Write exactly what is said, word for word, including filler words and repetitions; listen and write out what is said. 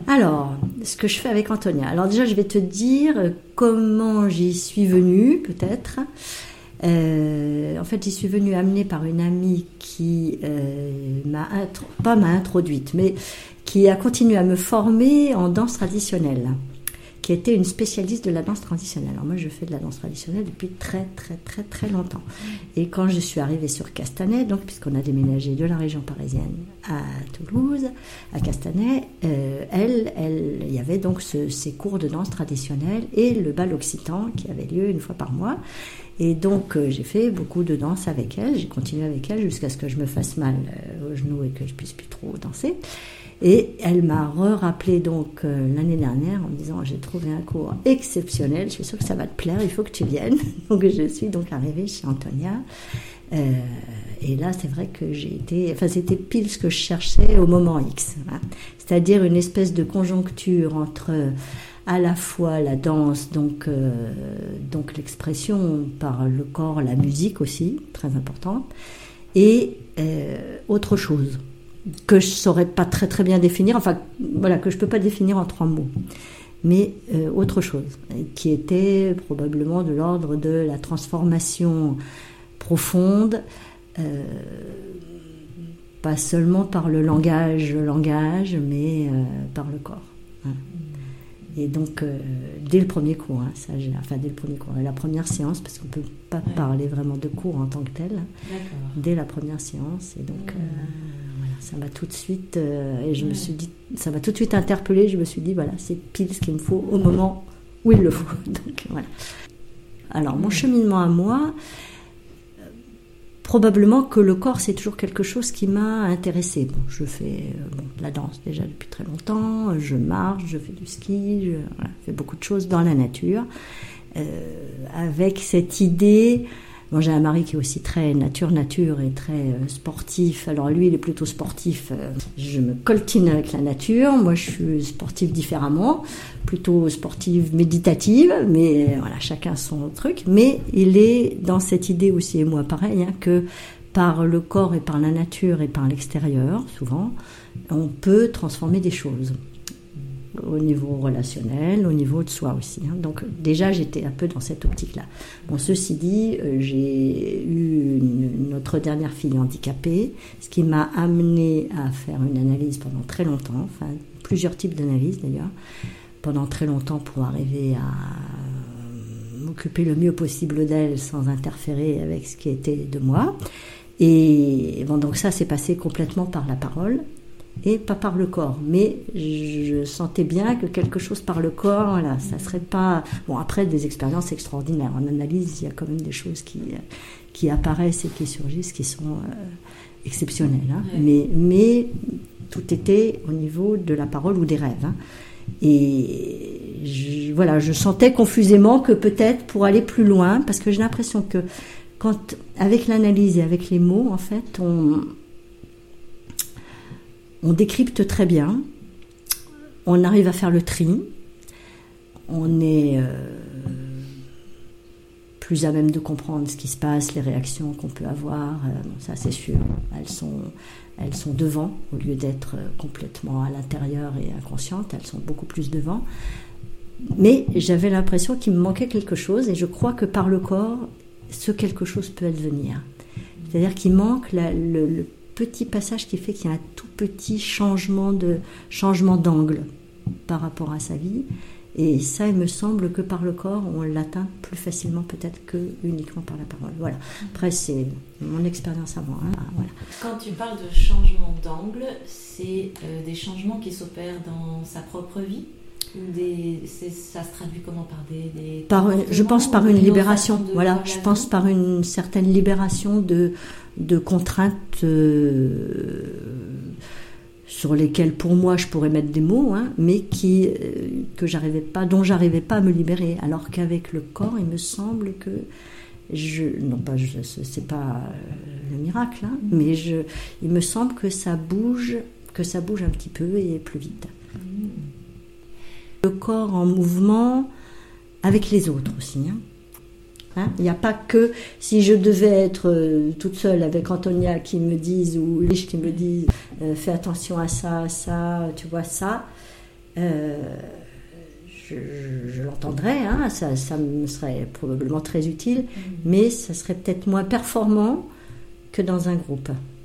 Alors, ce que je fais avec Antonia. Alors déjà, je vais te dire comment j'y suis venue, peut-être. Euh, en fait, j'y suis venue amenée par une amie qui euh, m'a, intro- pas m'a introduite, mais qui a continué à me former en danse traditionnelle, qui était une spécialiste de la danse traditionnelle. Alors moi, je fais de la danse traditionnelle depuis très, très, très, très longtemps. Et quand je suis arrivée sur Castanet, donc puisqu'on a déménagé de la région parisienne à Toulouse, à Castanet, euh, elle, elle, il y avait donc ce, ces cours de danse traditionnelle et le bal occitan qui avait lieu une fois par mois. Et donc, euh, j'ai fait beaucoup de danse avec elle. J'ai continué avec elle jusqu'à ce que je me fasse mal euh, au genou et que je puisse plus trop danser. Et elle m'a re-rappelé donc euh, l'année dernière en me disant j'ai trouvé un cours exceptionnel, je suis sûre que ça va te plaire, il faut que tu viennes. Donc je suis donc arrivée chez Antonia. Euh, et là c'est vrai que j'ai été, enfin c'était pile ce que je cherchais au moment X, hein. C'est-à-dire une espèce de conjoncture entre à la fois la danse, donc, euh, donc l'expression par le corps, la musique aussi, très importante, et euh, autre chose que je ne saurais pas très très bien définir, enfin voilà, que je ne peux pas définir en trois mots, mais euh, autre chose, qui était probablement de l'ordre de la transformation profonde, euh, pas seulement par le langage, le langage, mais euh, par le corps. Hein. Et donc, euh, dès le premier cours, hein, ça, j'ai, enfin dès le premier cours, la première séance, parce qu'on ne peut pas ouais. parler vraiment de cours en tant que tel, D'accord. dès la première séance, et donc... Mmh. Euh, ça m'a tout de suite, euh, et je ouais. me suis dit, ça m'a tout de suite interpellée. Je me suis dit, voilà, c'est pile ce qu'il me faut au moment où il le faut. Donc, voilà. Alors, mon cheminement à moi, euh, probablement que le corps, c'est toujours quelque chose qui m'a intéressée. Bon, je fais euh, bon, de la danse déjà depuis très longtemps, je marche, je fais du ski, je voilà, fais beaucoup de choses dans la nature, euh, avec cette idée. Bon, j'ai un mari qui est aussi très nature-nature et très euh, sportif. Alors lui, il est plutôt sportif. Euh, je me coltine avec la nature. Moi, je suis sportive différemment, plutôt sportive méditative. Mais euh, voilà, chacun son truc. Mais il est dans cette idée aussi, et moi pareil, hein, que par le corps et par la nature et par l'extérieur, souvent, on peut transformer des choses. Au niveau relationnel, au niveau de soi aussi. Hein. Donc déjà, j'étais un peu dans cette optique-là. Bon, ceci dit, euh, j'ai eu une, notre dernière fille handicapée, ce qui m'a amenée à faire une analyse pendant très longtemps, enfin plusieurs types d'analyses d'ailleurs, pendant très longtemps pour arriver à m'occuper le mieux possible d'elle sans interférer avec ce qui était de moi. Et bon, donc ça s'est passé complètement par la parole. Et pas par le corps, mais je sentais bien que quelque chose par le corps, voilà, ça serait pas... Bon, après, des expériences extraordinaires. En analyse, il y a quand même des choses qui, qui apparaissent et qui surgissent, qui sont euh, exceptionnelles. Hein. Ouais. Mais, mais tout était au niveau de la parole ou des rêves. Hein. Et je, voilà, je sentais confusément que peut-être pour aller plus loin, parce que j'ai l'impression que quand, avec l'analyse et avec les mots, en fait, on... On décrypte très bien, on arrive à faire le tri, on est euh, plus à même de comprendre ce qui se passe, les réactions qu'on peut avoir, euh, ça c'est sûr, elles sont, elles sont devant, au lieu d'être complètement à l'intérieur et inconscientes, elles sont beaucoup plus devant. Mais j'avais l'impression qu'il me manquait quelque chose, et je crois que par le corps, ce quelque chose peut advenir. C'est-à-dire qu'il manque la, le, le petit passage qui fait qu'il y a un tout petit changement de changement d'angle par rapport à sa vie, et ça il me semble que par le corps on l'atteint plus facilement peut-être que uniquement par la parole. Voilà, après c'est mon expérience à moi, hein. Voilà. Quand tu parles de changement d'angle, c'est euh, des changements qui s'opèrent dans sa propre vie, ou des, c'est, ça se traduit comment, par des, des par, je pense par une libération, voilà, je pense par une certaine libération de de contraintes euh, sur lesquelles pour moi je pourrais mettre des mots, hein, mais qui euh, que j'arrivais pas, dont j'arrivais pas à me libérer, alors qu'avec le corps il me semble que je, non pas je, c'est pas le miracle, hein, mais je, il me semble que ça bouge, que ça bouge un petit peu et plus vite. Mmh. Le corps en mouvement avec les autres aussi, hein. Hein, il n'y a pas que si je devais être euh, toute seule avec Antonia qui me dise, ou Lich qui me dise euh, fais attention à ça, à ça, tu vois ça, euh, je, je, je l'entendrais, hein, ça, ça me serait probablement très utile, mmh. mais ça serait peut-être moins performant que dans un groupe.